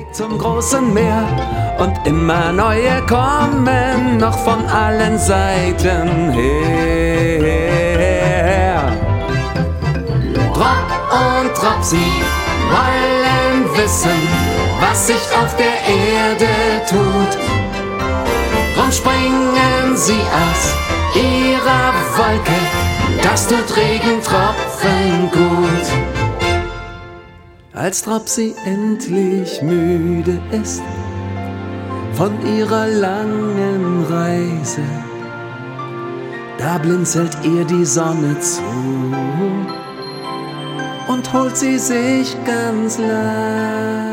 zum großen Meer und immer neue kommen noch von allen Seiten her. Drop und Dropsy wollen wissen, was sich auf der Erde tut. Drum springen sie aus ihrer Wolke, das tut Regentropfen gut. Als Dropsy endlich müde ist von ihrer langen Reise, da blinzelt ihr die Sonne zu und holt sie sich ganz leise.